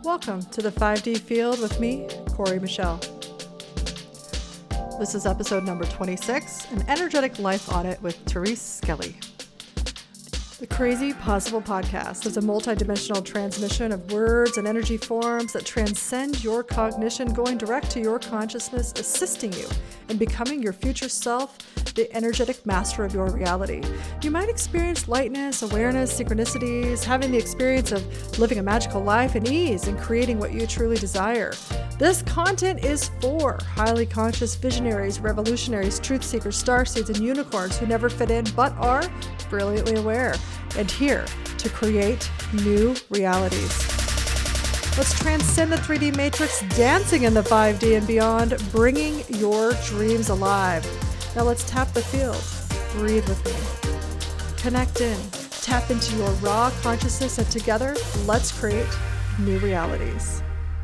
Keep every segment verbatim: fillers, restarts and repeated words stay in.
Welcome to the five D Field with me, Corey Michelle. This is episode number twenty-six, an energetic life audit with Therese Skelly. The Crazy Possible Podcast is a multidimensional transmission of words and energy forms that transcend your cognition, going direct to your consciousness, assisting you in becoming your future self, the energetic master of your reality. You might experience lightness, awareness, synchronicities, having the experience of living a magical life and ease and creating what you truly desire. This content is for highly conscious visionaries, revolutionaries, truth seekers, starseeds, and unicorns who never fit in but are brilliantly aware and here to create new realities. Let's transcend the three D matrix, dancing in the five D and beyond, bringing your dreams alive. Now let's tap the field. Breathe with me. Connect in. Tap into your raw consciousness, and together, let's create new realities.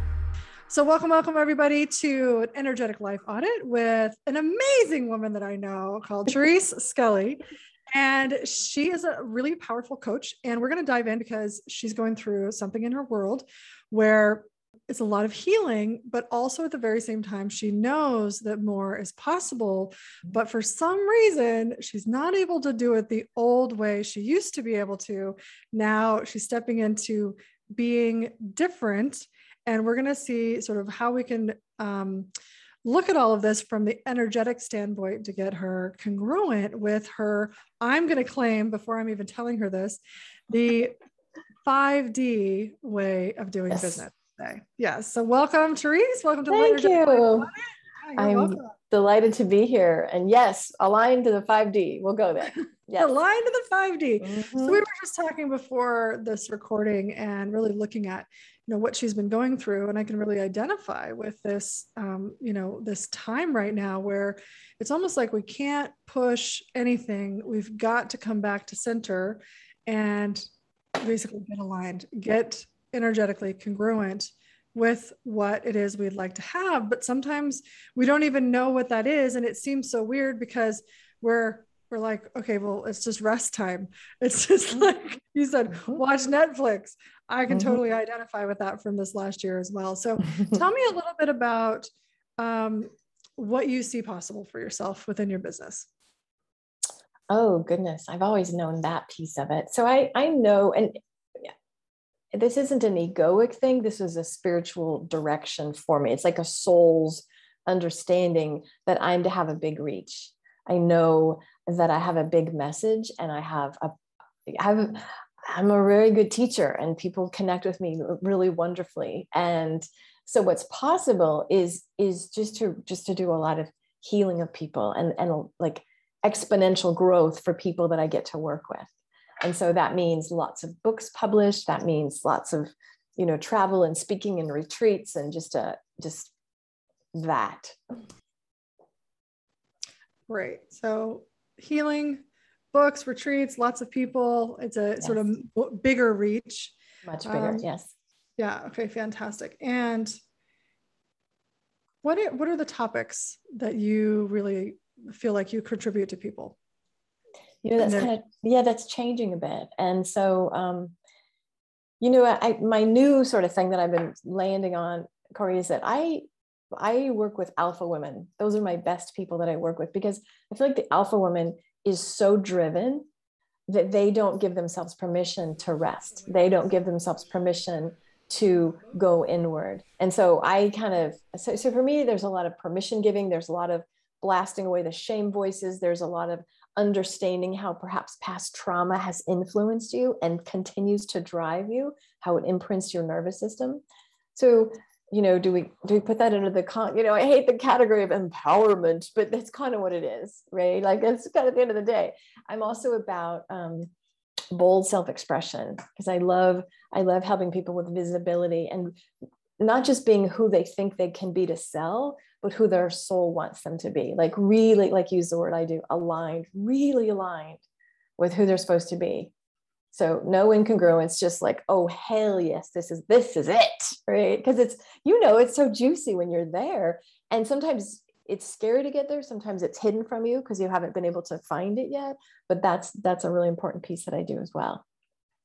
So welcome, welcome everybody to an energetic life audit with an amazing woman that I know called Therese Skelly. And she is a really powerful coach. And we're going to dive in because she's going through something in her world where it's a lot of healing, but also at the very same time, she knows that more is possible. But for some reason, she's not able to do it the old way she used to be able to. Now she's stepping into being different. And we're going to see sort of how we can um, look at all of this from the energetic standpoint to get her congruent with her, I'm going to claim, before I'm even telling her this, the five D way of doing yes. business today. Yes. So welcome, Therese. Welcome to Thank the you. Yeah, I'm welcome. Delighted to be here. And yes, aligned to the five D. We'll go there. Yes. Aligned to the five D. Mm-hmm. So we were just talking before this recording and really looking at, you know, what she's been going through. And I can really identify with this, um, you know, this time right now where it's almost like we can't push anything. We've got to come back to center and basically get aligned, get energetically congruent with what it is we'd like to have. But sometimes we don't even know what that is. And it seems so weird because we're We're like, okay, well, it's just rest time. It's just like you said, watch Netflix. I can mm-hmm. totally identify with that from this last year as well. So tell me a little bit about um, what you see possible for yourself within your business. Oh, goodness. I've always known that piece of it. So I, I know, and this isn't an egoic thing. This is a spiritual direction for me. It's like a soul's understanding that I'm to have a big reach. I know that I have a big message and I have a, I have, I'm a very good teacher and people connect with me really wonderfully. And so what's possible is, is just to, just to do a lot of healing of people and, and like exponential growth for people that I get to work with. And so that means lots of books published. That means lots of, you know, travel and speaking and retreats and just, a, just that. Great. So healing, books, retreats, lots of people. It's a yes. sort of bigger reach. Much bigger, um, yes. Yeah. Okay. Fantastic. And what are, what are the topics that you really feel like you contribute to people? You know, that's kind of, yeah, that's changing a bit. And so, um, you know, I, my new sort of thing that I've been landing on, Corey, is that I I work with alpha women. Those are my best people that I work with because I feel like the alpha woman is so driven that they don't give themselves permission to rest. They don't give themselves permission to go inward. And so I kind of, so, so for me, there's a lot of permission giving. There's a lot of blasting away the shame voices. There's a lot of understanding how perhaps past trauma has influenced you and continues to drive you, how it imprints your nervous system. So you know, do we do we put that into the con? You know, I hate the category of empowerment, but that's kind of what it is, right? Like that's kind of at the end of the day. I'm also about um, bold self-expression because I love I love helping people with visibility and not just being who they think they can be to sell, but who their soul wants them to be. Like really, like use the word I do, aligned, really aligned with who they're supposed to be. So no incongruence, just like, oh, hell yes, this is, this is it, right? Because it's, you know, it's so juicy when you're there. And sometimes it's scary to get there. Sometimes it's hidden from you because you haven't been able to find it yet. But that's, that's a really important piece that I do as well.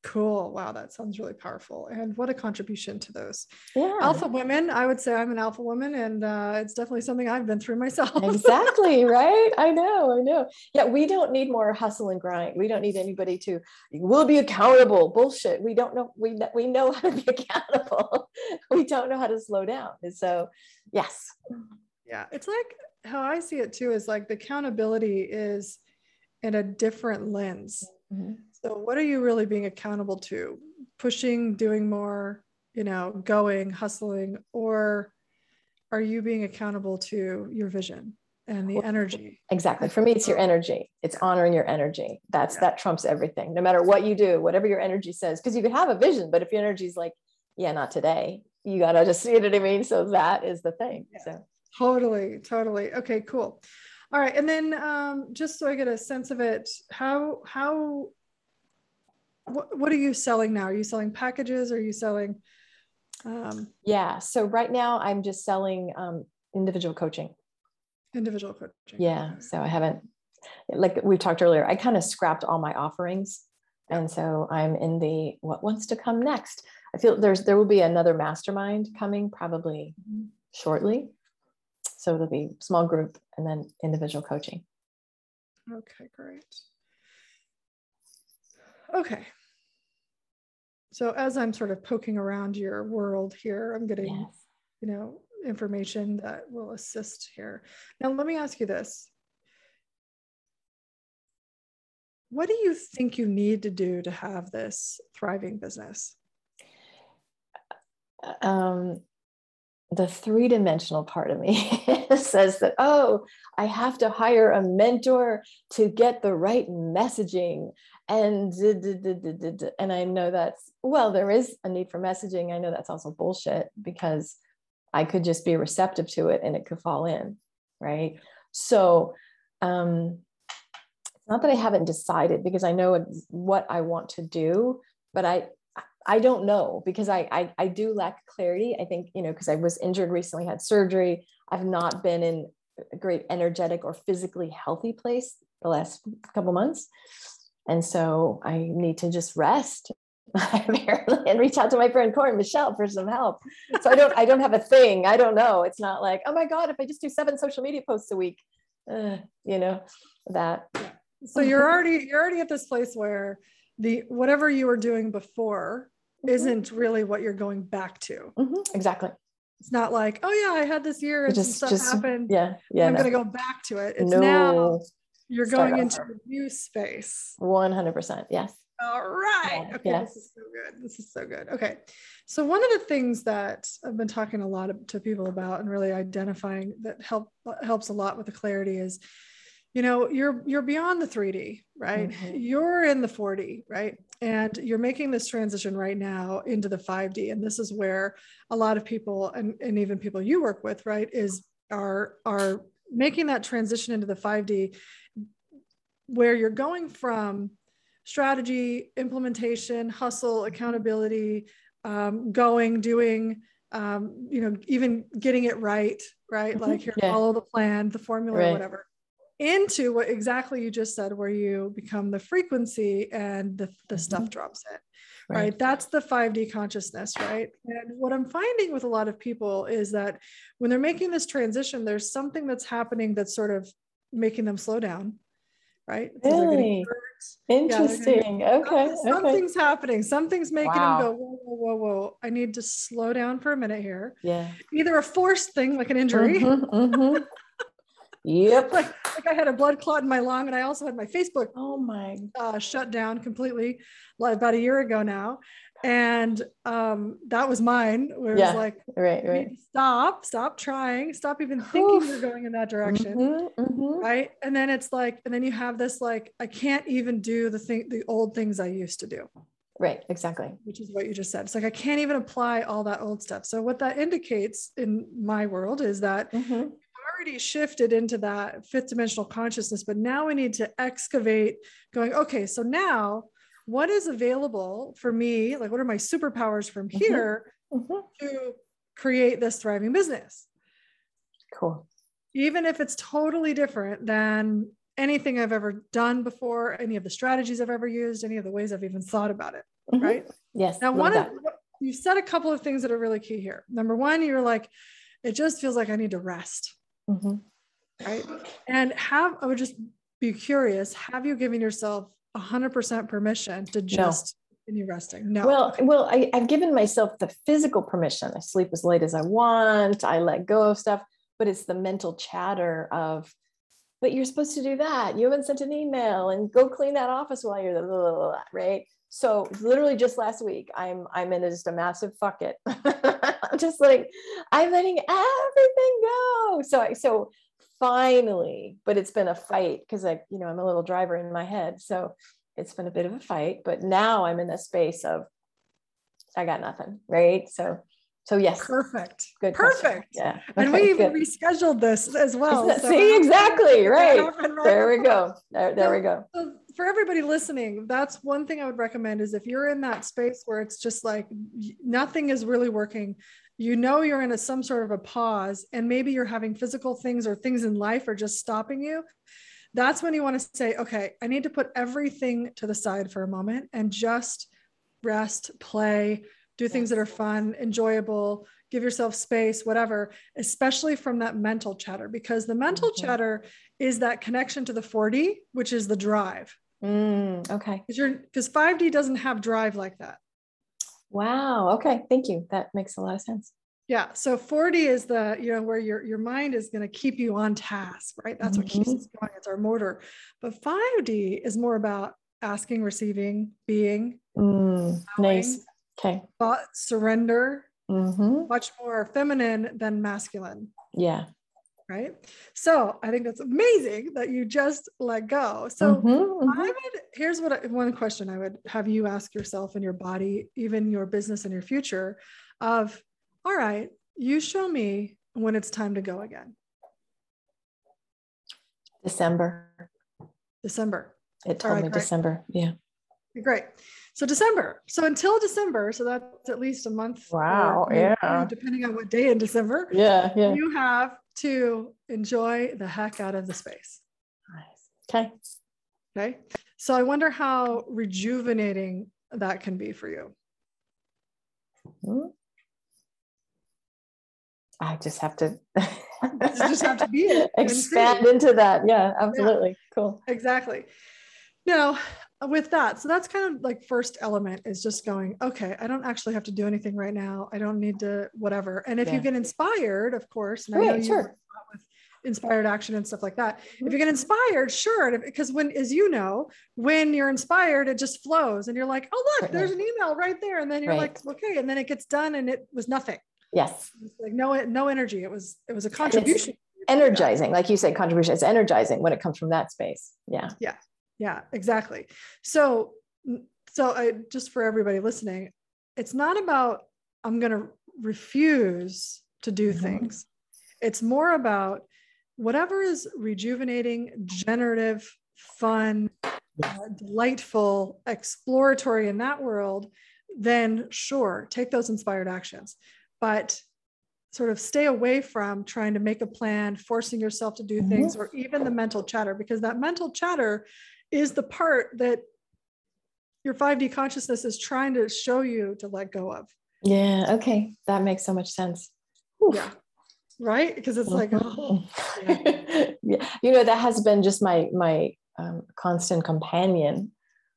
Cool. Wow. That sounds really powerful. And what a contribution to those yeah. alpha women. I would say I'm an alpha woman, and uh, it's definitely something I've been through myself. Exactly. Right. I know. I know. Yeah. We don't need more hustle and grind. We don't need anybody to, we'll be accountable. Bullshit. We don't know. We, we know how to be accountable. We don't know how to slow down. And so, yes. Yeah. It's like how I see it too, is like the accountability is in a different lens. Mm-hmm. So what are you really being accountable to? Pushing, doing more, you know, going, hustling, or are you being accountable to your vision and the well, energy? Exactly. For me, it's your energy. It's honoring your energy. That's, yeah. that trumps everything, no matter what you do, whatever your energy says, because you could have a vision, but if your energy is like, yeah, not today, you got to just, you know what I mean? So that is the thing. Yeah. So totally, totally. Okay, cool. All right. And then um, just so I get a sense of it, how, how, what, what are you selling now? Are you selling packages? Are you selling? Um, yeah. So right now I'm just selling um, individual coaching. Individual coaching. Yeah. Okay. So I haven't, like we talked earlier, I kind of scrapped all my offerings. Yeah. And so I'm in the, what wants to come next? I feel there's, there will be another mastermind coming probably mm-hmm. shortly. So it'll be small group and then individual coaching. Okay, great. Okay. So as I'm sort of poking around your world here, I'm getting, yes. you know, information that will assist here. Now, let me ask you this. What do you think you need to do to have this thriving business? Um, the three-dimensional part of me says that, oh, I have to hire a mentor to get the right messaging. And, and I know that's, well, there is a need for messaging. I know that's also bullshit, because I could just be receptive to it and it could fall in. Right. So, um, it's not that I haven't decided, because I know what I want to do, but I, I don't know, because I, I, I do lack clarity. I think, you know, because I was injured recently, had surgery. I've not been in a great energetic or physically healthy place the last couple months. And so I need to just rest and reach out to my friend Corinne Michelle for some help. So I don't, I don't have a thing. I don't know. It's not like, oh my God, if I just do seven social media posts a week, uh, you know, that. So you're already, you're already at this place where the, whatever you were doing before mm-hmm. isn't really what you're going back to. Mm-hmm. Exactly. It's not like, oh yeah, I had this year and just, some stuff just, happened. Yeah. Yeah. I'm no. going to go back to it. It's no. now you're Start going over. into a new space. one hundred percent. Yes. All right. Yeah. Okay. Yes. This is so good. This is so good. Okay. So one of the things that I've been talking a lot to people about and really identifying that help helps a lot with the clarity is, you know, you're, you're beyond the three D, right? Mm-hmm. You're in the four D, right? And you're making this transition right now into the five D. And this is where a lot of people, and, and even people you work with, right, is are, are making that transition into the five D, where you're going from strategy, implementation, hustle, accountability, um, going, doing, um, you know, even getting it right, right? Mm-hmm. Like here, yeah. follow the plan, the formula, right. whatever, into what exactly you just said, where you become the frequency and the, the mm-hmm. stuff drops in, right. right? That's the five D consciousness, right? And what I'm finding with a lot of people is that when they're making this transition, there's something that's happening that's sort of making them slow down. Right? Really? Interesting. Yeah, okay. okay. Something's happening. Something's making wow. them go, whoa, whoa, whoa, whoa. I need to slow down for a minute here. Yeah. Either a forced thing, like an injury. Mm-hmm, mm-hmm. Yep. like, like I had a blood clot in my lung, and I also had my Facebook oh my uh, shut down completely like about a year ago now. And um, that was mine, where it yeah. was like, right, right. stop, stop trying, stop even thinking Oof. You're going in that direction. Mm-hmm, mm-hmm. Right. And then it's like, and then you have this, like, I can't even do the thing, the old things I used to do. Right. Exactly. Which is what you just said. It's like, I can't even apply all that old stuff. So what that indicates in my world is that mm-hmm. you've already shifted into that fifth dimensional consciousness, but now we need to excavate going, okay, so now what is available for me? Like, what are my superpowers from mm-hmm. here mm-hmm. to create this thriving business? Cool. Even if it's totally different than anything I've ever done before, any of the strategies I've ever used, any of the ways I've even thought about it. mm-hmm. right? Yes. Now, one of, you said a couple of things that are really key here. Number one, you're like, it just feels like I need to rest, mm-hmm. right? And have, I would just be curious, have you given yourself one hundred percent permission to just no. continue resting? No. Well, well, I, I've given myself the physical permission. I sleep as late as I want. I let go of stuff, but it's the mental chatter of, but you're supposed to do that. You haven't sent an email, and go clean that office while you're blah, blah, blah, blah, right? So literally just last week, I'm I'm in just a massive fuck it. I'm just like, I'm letting everything go. So I so finally, but it's been a fight because I, you know, I'm a little driver in my head. So it's been a bit of a fight, but now I'm in the space of I got nothing, right? So so yes. Perfect. Good. Perfect. Question. Yeah. And okay, we even good. rescheduled this as well. So See, exactly. Right. There we go. There, there so, we go. So for everybody listening, that's one thing I would recommend is if you're in that space where it's just like nothing is really working, you know, you're in a, some sort of a pause, and maybe you're having physical things or things in life are just stopping you. That's when you want to say, okay, I need to put everything to the side for a moment and just rest, play, do things that are fun, enjoyable, give yourself space, whatever, especially from that mental chatter, because the mental mm-hmm. chatter is that connection to the four D, which is the drive. Mm, okay. Because you're, because five D doesn't have drive like that. Wow. Okay. Thank you. That makes a lot of sense. Yeah. So four D is the, you know, where your, your mind is going to keep you on task, right? That's mm-hmm. what keeps us going. It's our motor. But five D is more about asking, receiving, being, mm, nice. Okay. But surrender, mm-hmm. much more feminine than masculine. Yeah. Right. So I think that's amazing that you just let go. So mm-hmm, mm-hmm. I would, here's what I, one question I would have you ask yourself in your body, even your business and your future of, all right, you show me when it's time to go again. December. December. It told right, me great. December. Yeah. Great. So December. So until December, so that's at least a month. Wow. Yeah. Depending on what day in December. Yeah. Yeah. You have to enjoy the heck out of the space. Nice. Okay. Okay. So I wonder how rejuvenating that can be for you. Mm-hmm. I just have to you just have to be it. Expand into that. Yeah, absolutely. Yeah, cool. Exactly. Now, with that, so that's kind of like first element is just going, okay, I don't actually have to do anything right now. I don't need to whatever. And if yeah. you get inspired, of course, and right, I know you sure. work with inspired action and stuff like that. Mm-hmm. If you get inspired, sure. Because when, as you know, when you're inspired, it just flows and you're like, oh, look, there's an email right there. And then you're right. like, okay. And then it gets done and it was nothing. Yes. It's like no, no energy. It was, it was a contribution. It's energizing. Like you said, contribution. It's energizing when it comes from that space. Yeah. Yeah. Yeah, exactly. So, so I just for everybody listening, it's not about, I'm going to refuse to do mm-hmm. things. It's more about whatever is rejuvenating, generative, fun, uh, delightful, exploratory in that world, then sure, take those inspired actions, but sort of stay away from trying to make a plan, forcing yourself to do mm-hmm. things, or even the mental chatter, because that mental chatter is the part that your five D consciousness is trying to show you to let go of. Yeah. Okay. That makes so much sense. Oof. Yeah. Right. Because it's like, oh, yeah. yeah. You know, that has been just my, my um, constant companion.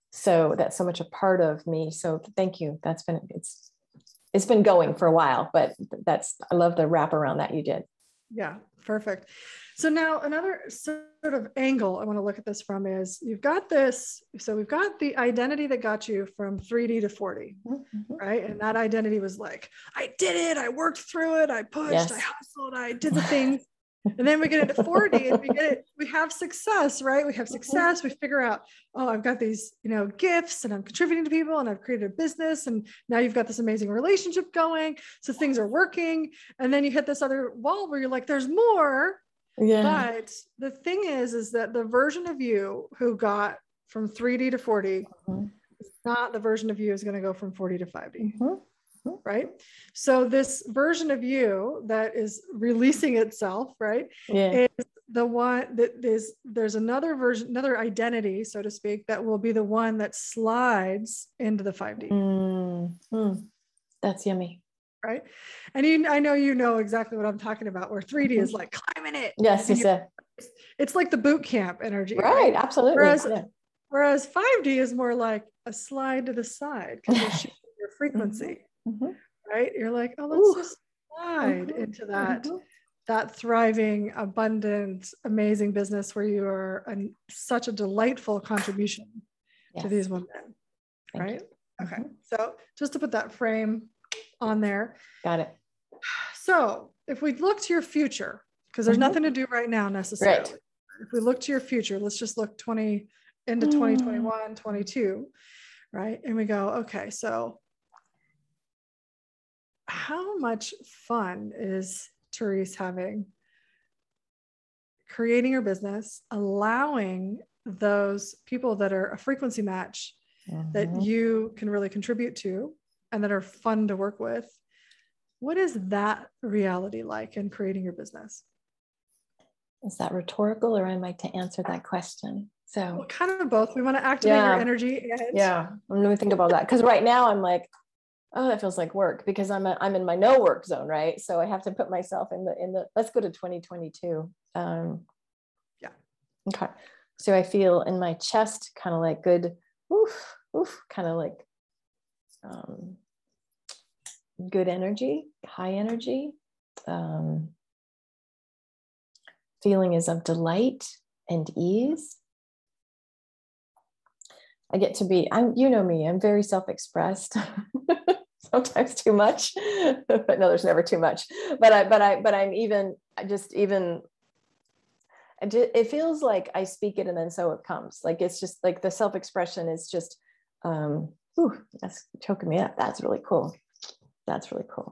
So that's so much a part of me. So thank you. That's been, it's, it's been going for a while, but that's, I love the wrap around that you did. Yeah. Perfect. So now another sort of angle I want to look at this from is you've got this, so we've got the identity that got you from three D to four D, mm-hmm. right? And that identity was like, I did it, I worked through it, I pushed, yes. I hustled, I did the things. And then we get into four D and we get it, we have success, right? We have success, we figure out, oh, I've got these, you know, gifts and I'm contributing to people and I've created a business and now you've got this amazing relationship going. So things are working. And then you hit this other wall where you're like, there's more. Yeah. But the thing is, is that the version of you who got from three D to four D mm-hmm. is not the version of you who's going to go from four D to five D. Mm-hmm. Right. So this version of you that is releasing itself, right, yeah. is the one that there's, there's another version, another identity, so to speak, that will be the one that slides into the five D. Mm, mm, that's yummy. Right. And you, I know, you know exactly what I'm talking about, where three D mm-hmm. is like climbing it. Yes, you said. It's like the boot camp energy. Right. right? Absolutely. Whereas, yeah. whereas five D is more like a slide to the side because you're shifting your frequency. Mm-hmm. Right. You're like, oh, let's Ooh. just slide mm-hmm. into that. Mm-hmm. that thriving, abundant, amazing business where you are a, such a delightful contribution yes. to these women, Thank right? You. Okay, mm-hmm. so just to put that frame on there. Got it. So if we look to your future, because there's mm-hmm. nothing to do right now necessarily. Right. If we look to your future, let's just look twenty into mm. twenty twenty-one, twenty-two, right? And we go, okay, so how much fun is Therese having creating her business, allowing those people that are a frequency match mm-hmm. that you can really contribute to and that are fun to work with? What is that reality like in creating your business? Is that rhetorical, or am I to answer that question? So well, kind of both. We want to activate yeah. your energy. And- yeah, I'm going to think about that, because right now I'm like, oh, that feels like work, because I'm a, I'm in my no work zone, right? So I have to put myself in the in the. Let's go to twenty twenty-two. Um, yeah. Okay. So I feel in my chest, kind of like good, oof, oof, kind of like um, good energy, high energy. Um, feeling is of delight and ease. I get to be, I'm, you know me, I'm very self-expressed. Sometimes too much, but no, there's never too much. But I, but I, but I'm even, I just even, I just, it feels like I speak it and then so it comes. Like, it's just like the self-expression is just, um, ooh, that's choking me up. That's really cool. That's really cool.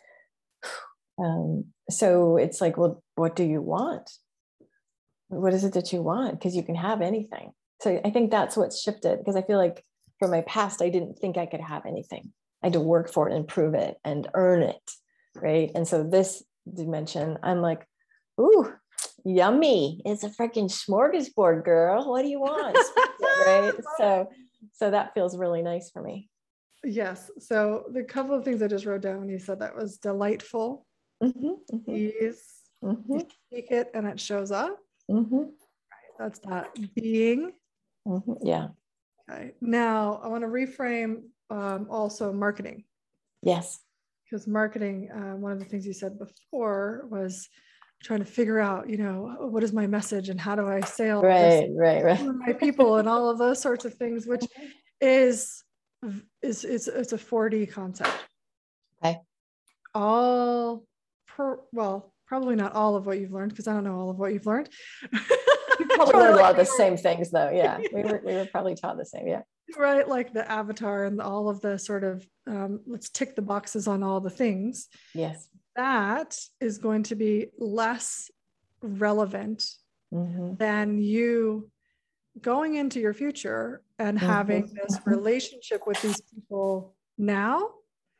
Um, so it's like, well, what do you want? What is it that you want? Because you can have anything. So I think that's what's shifted, because I feel like from my past, I didn't think I could have anything. I had to work for it and prove it and earn it, right? And so this dimension, I'm like, ooh, yummy. It's a freaking smorgasbord, girl. What do you want? Right? So, so that feels really nice for me. Yes. So the couple of things I just wrote down when you said that was delightful. Mm-hmm, mm-hmm. Ease. Mm-hmm. You speak it and it shows up. Mm-hmm. Right, that's that being. Mm-hmm. Yeah. Okay. Now I want to reframe um, also marketing. Yes. Because marketing, uh, one of the things you said before was trying to figure out, you know, what is my message and how do I say all right, this right, right. to my people and all of those sorts of things, which is is it's it's a four D concept. Okay. All per well, probably not all of what you've learned, because I don't know all of what you've learned. You probably learned a lot of the same things though. Yeah. We were we were probably taught the same. Yeah. Right. Like the avatar and all of the sort of um, let's tick the boxes on all the things. Yes. That is going to be less relevant mm-hmm. than you going into your future and mm-hmm. having this mm-hmm. relationship with these people now.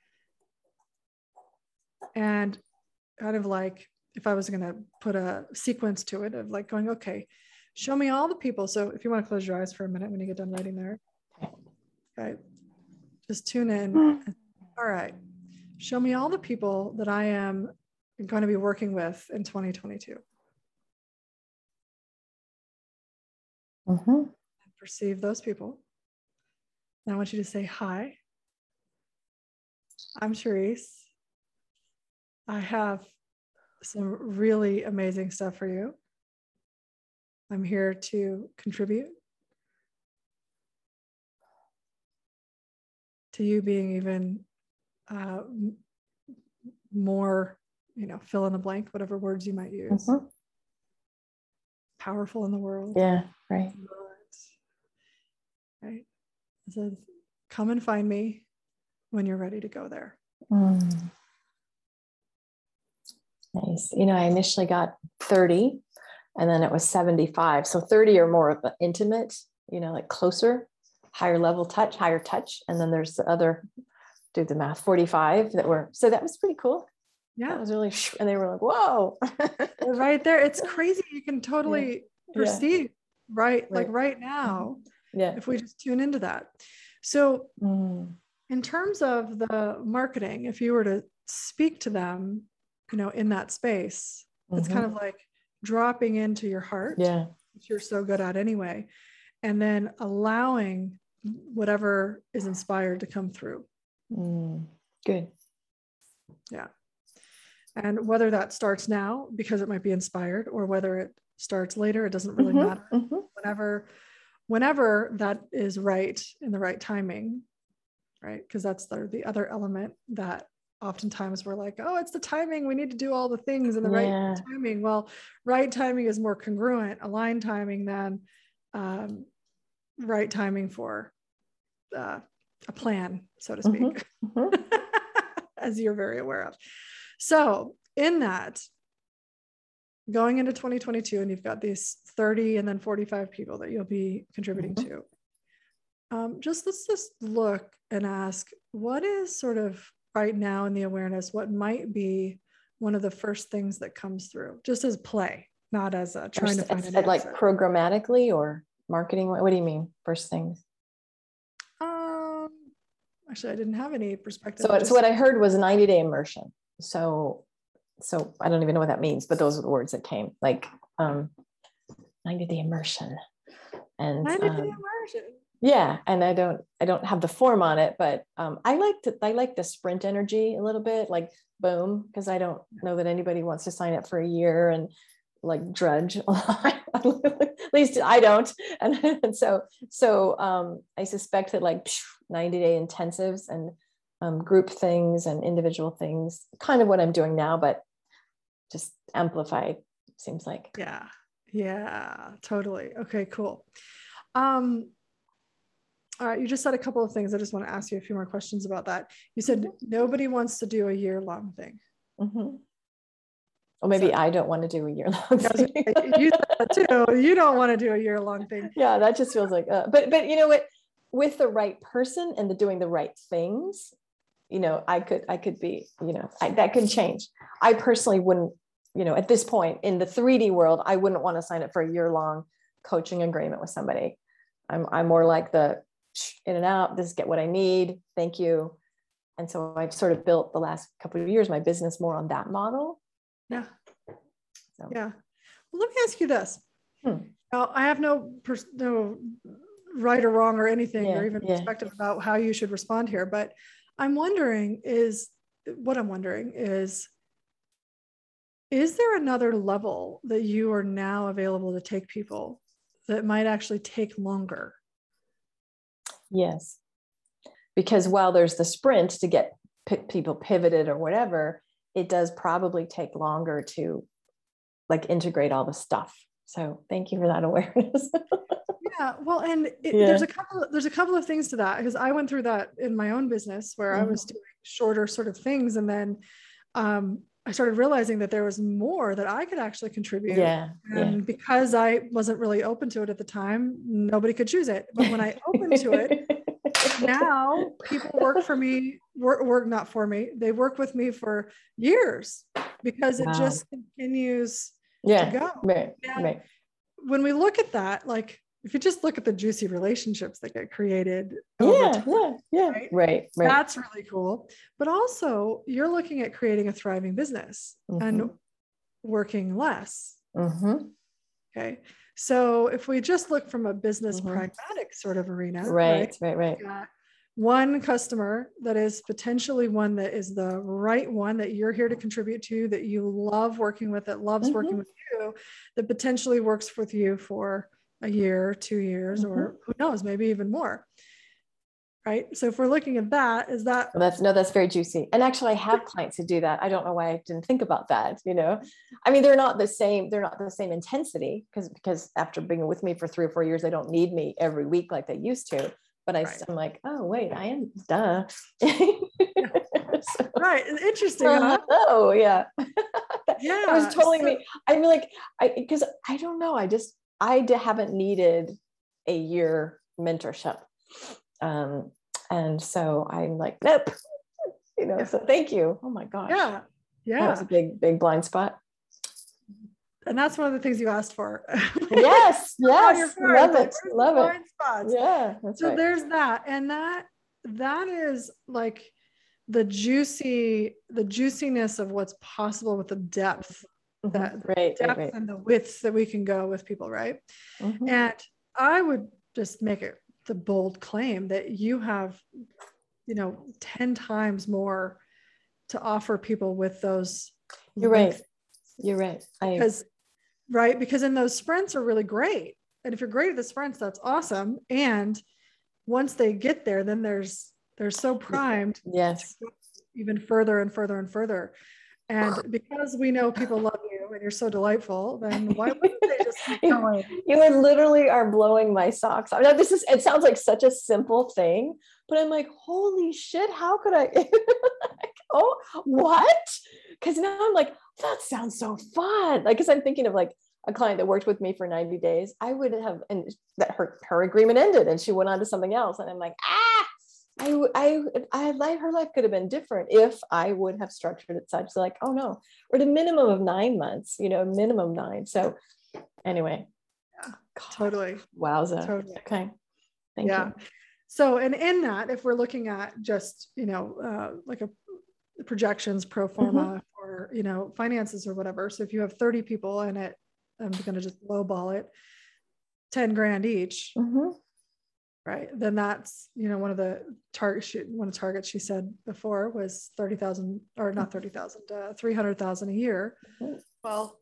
And kind of like, if I was going to put a sequence to it of like going, okay, show me all the people. So if you want to close your eyes for a minute when you get done writing there. Okay. Just tune in. All right. Show me all the people that I am going to be working with in twenty twenty-two. Mm-hmm. Perceive those people. And I want you to say, hi, I'm Therese. I have some really amazing stuff for you. I'm here to contribute to you being even uh, more, you know, fill in the blank, whatever words you might use. Mm-hmm. Powerful in the world. Yeah, right. Right. It says, come and find me when you're ready to go there. Mm. Nice. You know, I initially got thirty and then it was seventy-five. So thirty or more of the intimate, you know, like closer, higher level touch, higher touch. And then there's the other, do the math, forty-five that were, so that was pretty cool. Yeah. That was really, and they were like, whoa. Right there. It's crazy. You can totally yeah. perceive, yeah. right? right? Like right now, mm-hmm. yeah. if we just tune into that. So mm. in terms of the marketing, if you were to speak to them, you know, in that space, mm-hmm. it's kind of like dropping into your heart, yeah. which you're so good at anyway, and then allowing whatever is inspired to come through. Mm. Good. Yeah. And whether that starts now because it might be inspired, or whether it starts later, it doesn't really mm-hmm. matter. Mm-hmm. Whenever, whenever that is right in the right timing, right? Because that's the, the other element that oftentimes we're like, oh, it's the timing. We need to do all the things in the yeah. right timing. Well, right timing is more congruent, aligned timing than um, right timing for uh, a plan, so to speak, mm-hmm. Mm-hmm. as you're very aware of. So in that, going into twenty twenty-two, and you've got these thirty and then forty-five people that you'll be contributing mm-hmm. to. Um, just let's just look and ask, what is sort of right now in the awareness, what might be one of the first things that comes through, just as play, not as a trying first, to find an like answer. Programmatically or marketing? What do you mean, first things? Um, actually, I didn't have any perspective. So, just... so what I heard was ninety day immersion. So, so I don't even know what that means, but those are the words that came, like um, ninety day immersion. And ninety day um, immersion. Yeah. And I don't, I don't have the form on it, but um, I like to, I like the sprint energy a little bit, like boom, because I don't know that anybody wants to sign up for a year and like drudge a lot. At least I don't. And, and so, so um, I suspect that like ninety day intensives and um, group things and individual things, kind of what I'm doing now, but just amplified, seems like. Yeah. Yeah, totally. Okay, cool. Um, all right. You just said a couple of things. I just want to ask you a few more questions about that. You said mm-hmm. nobody wants to do a year long thing. Mm-hmm. Or maybe so, I don't want to do a year long thing. You said that too. You don't want to do a year long thing. Yeah, that just feels like, uh, but, but you know what, with the right person and the doing the right things, you know, I could, I could be, you know, I, that could change. I personally wouldn't, you know, at this point in the three D world, I wouldn't want to sign up for a year long coaching agreement with somebody. I'm, I'm more like the in and out, this is get what I need. Thank you. And so I've sort of built the last couple of years, my business more on that model. Yeah. So. Yeah. Well, let me ask you this. Hmm. Now, I have no, pers- no right or wrong or anything, yeah, or even yeah. perspective about how you should respond here. But I'm wondering is, what I'm wondering is, is there another level that you are now available to take people that might actually take longer? Yes. Because while there's the sprint to get p- people pivoted or whatever, it does probably take longer to like integrate all the stuff. So thank you for that awareness. Yeah. Well, and it, yeah. there's a couple, there's a couple of things to that, because I went through that in my own business where mm-hmm. I was doing shorter sort of things. And then um, I started realizing that there was more that I could actually contribute. Yeah. And yeah. because I wasn't really open to it at the time, nobody could choose it. But when I opened to it, now people work for me, work, work not for me. They work with me for years because wow. it just continues yeah. to go. Right. And right. when we look at that, like if you just look at the juicy relationships that get created yeah, over time, yeah, yeah, right? right, right. That's really cool. But also you're looking at creating a thriving business mm-hmm. and working less. Mm-hmm. Okay. So if we just look from a business mm-hmm. pragmatic sort of arena, right, right, right. right. One customer that is potentially one that is the right one that you're here to contribute to, that you love working with, that loves mm-hmm. working with you, that potentially works with you for a year, two years, mm-hmm. or who knows, maybe even more. Right. So if we're looking at that, is that well, that's no, that's very juicy. And actually I have clients who do that. I don't know why I didn't think about that. You know, I mean, they're not the same, they're not the same intensity because, because after being with me for three or four years, they don't need me every week like they used to. But I, right. I'm like, oh wait, I am duh. so, right. Interesting. Uh, huh? Oh yeah. Yeah. It was totally so, me. I mean, like, I, because I don't know. I just, I d- haven't needed a year mentorship. Um, and so I'm like, nope, you know, yeah. so thank you. Oh my gosh. Yeah. Yeah. That was a big, big blind spot. And that's one of the things you asked for. Yes, yes, love it, love it. Blind spots. Yeah, that's so right. There's that, and that that is like the juicy, the juiciness of what's possible with the depth, Mm-hmm. that right, depth right, right. and the width that we can go with people, right? Mm-hmm. And I would just make it the bold claim that you have, you know, ten times more to offer people with those. You're right. You're right. Because, I... right. Because in those sprints are really great. And if you're great at the sprints, that's awesome. And once they get there, then there's, they're so primed. Yes. To go even further and further and further. And because we know people love you and you're so delightful, then why wouldn't they just keep going? You literally are blowing my socks off. Now, this is, it sounds like such a simple thing, but I'm like, holy shit, how could I? Like, oh, what? Because now I'm like, that sounds so fun. Like, because I'm thinking of like a client that worked with me for ninety days. I would have, and that her, her agreement ended and she went on to something else. And I'm like, ah, I, I, I like her life could have been different if I would have structured it such like, oh no, or the minimum of nine months, you know, minimum nine. So anyway. Yeah, God, totally. Wowza. Totally. Okay. Thank yeah. you. So, and in that, if we're looking at just, you know, uh, like a projections, pro forma, mm-hmm. or, you know, finances or whatever. So if you have thirty people in it, I'm going to just lowball it, ten grand each. Mm-hmm. Right. Then that's, you know, one of the targets, one of the targets she said before was thirty thousand or not thirty thousand, uh, three hundred thousand a year. Mm-hmm. Well,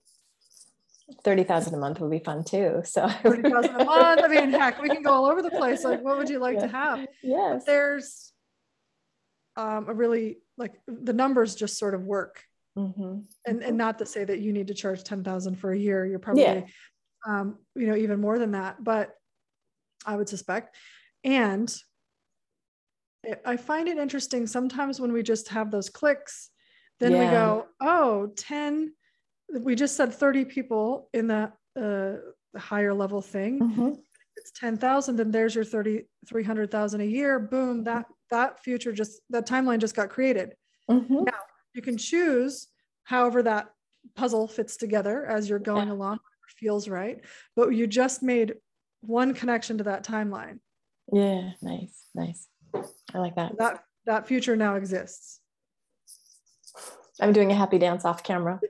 thirty thousand a month would be fun too. So thirty thousand a month. I mean, heck, we can go all over the place. Like, what would you like yeah. to have? Yes. But there's um, a really, like, the numbers just sort of work. Mm-hmm. And, and not to say that you need to charge ten thousand for a year. You're probably, yeah. um, you know, even more than that, but I would suspect. And it, I find it interesting sometimes when we just have those clicks, then yeah. we go, oh, ten, we just said thirty people in the, uh, the higher level thing. Mm-hmm. It's ten thousand, then there's your thirty, three hundred thousand a year. Boom. That, that future just, that timeline just got created. Mm-hmm. Now you can choose however that puzzle fits together as you're going yeah. along, feels right. But you just made one connection to that timeline. Yeah. Nice. Nice. I like that. That, that future now exists. I'm doing a happy dance off camera.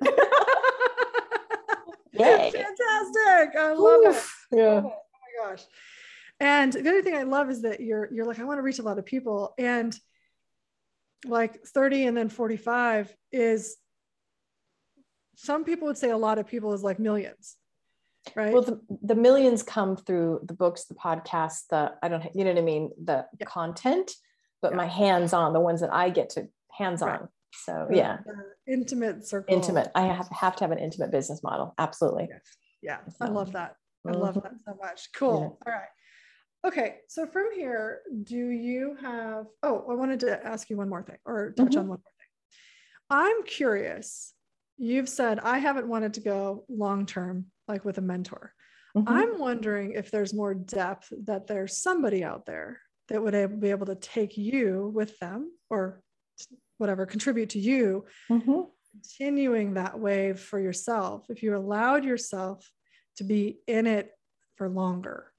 Yay. Fantastic. I love Oof. it. Yeah. Love it. Oh my gosh. And the other thing I love is that you're, you're like, I want to reach a lot of people, and like thirty and then forty-five is, some people would say a lot of people is like millions, right? Well, the, the millions come through the books, the podcasts, the, I don't, you know what I mean? The yeah. content, but yeah. my hands-on, the ones that I get to hands-on. Right. So yeah. The intimate circle. Intimate. I have, have to have an intimate business model. Absolutely. Yes. Yeah. So, I love that. I mm-hmm. love that so much. Cool. Yeah. All right. Okay. So from here, do you have, oh, I wanted to ask you one more thing, or touch mm-hmm. on one more thing. I'm curious. You've said, I haven't wanted to go long-term, like with a mentor. Mm-hmm. I'm wondering if there's more depth, that there's somebody out there that would be able to take you with them, or whatever, contribute to you, mm-hmm. continuing that wave for yourself, if you allowed yourself to be in it for longer.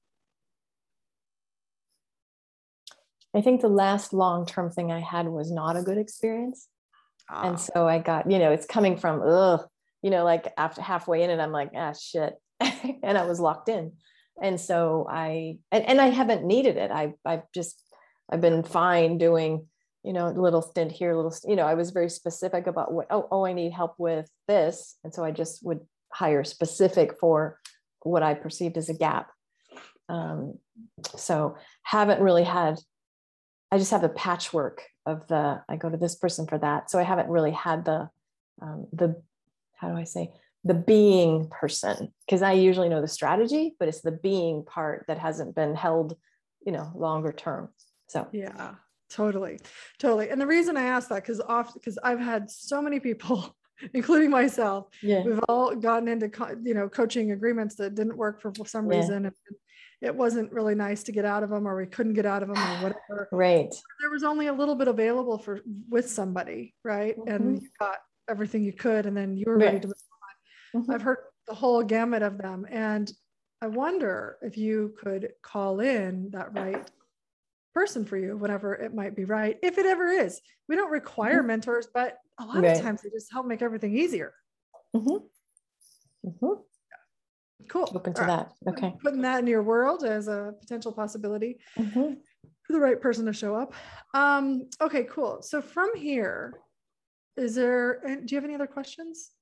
I think the last long-term thing I had was not a good experience. Ah. And so I got, you know, it's coming from, ugh, you know, like after halfway in it, I'm like, ah, shit. And I was locked in. And so I, and, and I haven't needed it. I, I've just, I've been fine doing, you know, a little stint here, a little, you know, I was very specific about what, oh, oh, I need help with this. And so I just would hire specific for what I perceived as a gap. Um, so haven't really had, I just have a patchwork of the, I go to this person for that. So I haven't really had the, um, the, how do I say, the being person, because I usually know the strategy, but it's the being part that hasn't been held, you know, longer term. So yeah, totally, totally. And the reason I asked that, because often, because I've had so many people, including myself, yeah. we've all gotten into, you know, coaching agreements that didn't work for some yeah. reason. And it wasn't really nice to get out of them, or we couldn't get out of them, or whatever. Right. There was only a little bit available for with somebody, right? Mm-hmm. And you got everything you could, and then you were ready to move on. Mm-hmm. I've heard the whole gamut of them. And I wonder if you could call in that right person for you whenever it might be right, if it ever is. We don't require mm-hmm. mentors, but a lot right. of times they just help make everything easier. Mm-hmm. Mm-hmm. Cool. Open to that. Okay. Putting that in your world as a potential possibility mm-hmm. for the right person to show up. Um, okay, cool. So from here, is there, do you have any other questions?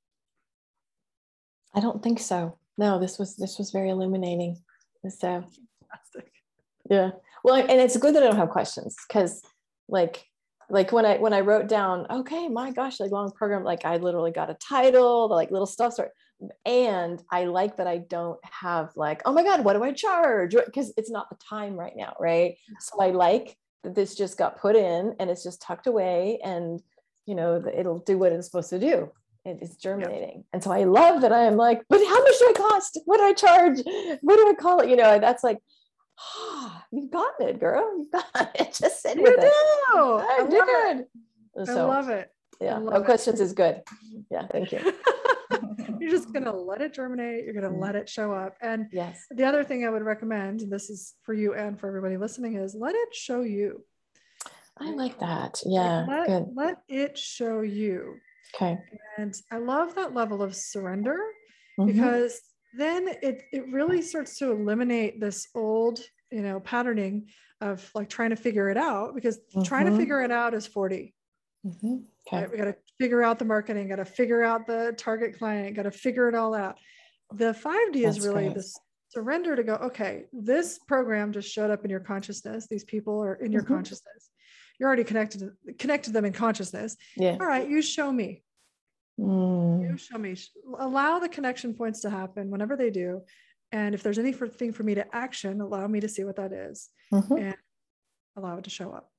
I don't think so. No, this was, this was very illuminating. So, fantastic. Yeah. Well, and it's good that I don't have questions, because like, like when I, when I wrote down, okay, my gosh, like long program, like I literally got a title, the like little stuff start. And I like that I don't have like, oh my God, what do I charge? Because it's not the time right now. Right. So I like that this just got put in and it's just tucked away, and, you know, it'll do what it's supposed to do. It's germinating. Yeah. And so I love that I am like, but how much do I cost? What do I charge? What do I call it? You know, that's like, oh, you've gotten it, girl. You've got it. Just sit you with do. it. I, I did. It. So, I love it. Yeah. Love No it. questions is good. Yeah. Thank you. You're just going to let it germinate. You're going to let it show up. And yes. the other thing I would recommend, and this is for you and for everybody listening, is let it show you. I like that. Yeah. Let, good. Let it show you. Okay. And I love that level of surrender, mm-hmm. because then it, it really starts to eliminate this old, you know, patterning of like trying to figure it out, because mm-hmm. trying to figure it out is forty. Mm-hmm. Okay. Right? We got to figure out the marketing, got to figure out the target client, got to figure it all out. The five D That's is really great. This surrender to go, okay, this program just showed up in your consciousness. These people are in your mm-hmm. consciousness. You're already connected, connected them in consciousness. Yeah. All right, you show me. Mm. You show me. Allow the connection points to happen whenever they do. And if there's anything for me to action, allow me to see what that is, mm-hmm. and allow it to show up.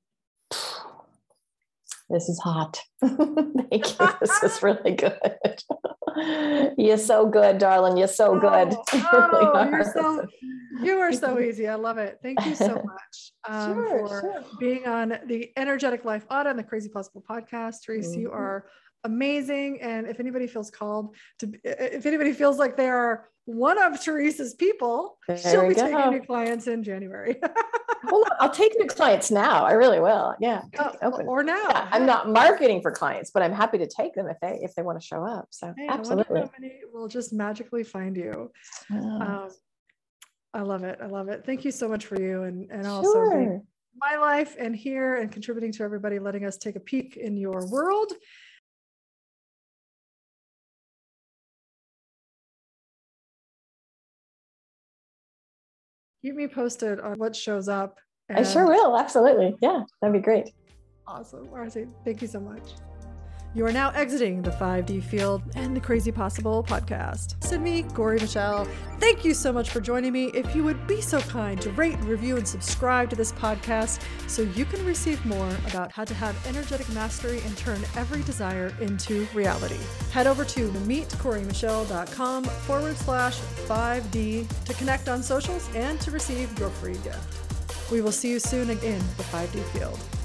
This is hot. Thank you. This is really good. You're so good, darling. You're so good. Oh, really oh you're so, you are so easy. I love it. Thank you so much um, sure, for sure. being on the Energetic Life Audit and the Crazy Possible podcast. Therese, mm-hmm. you are amazing. And if anybody feels called to, if anybody feels like they are one of Therese's people, there she'll be go. taking new clients in January. Well, I'll take new clients now. I really will. Yeah. Uh, open. Or now. Yeah, I'm not marketing for clients, but I'm happy to take them if they, if they want to show up. So hey, absolutely. I wonder how many will just magically find you. Oh. Um, I love it. I love it. Thank you so much for you. And, and also sure. being my life and here and contributing to everybody, letting us take a peek in your world. Keep me posted on what shows up. I sure will. Absolutely. Yeah, that'd be great. Awesome. Marcy, thank you so much. You are now exiting the five D field and the Crazy Possible podcast. Send me, Corey Michelle. Thank you so much for joining me. If you would be so kind to rate, review, and subscribe to this podcast so you can receive more about how to have energetic mastery and turn every desire into reality. Head over to meetcoreymichelle.com forward slash 5D to connect on socials and to receive your free gift. We will see you soon in the five D field.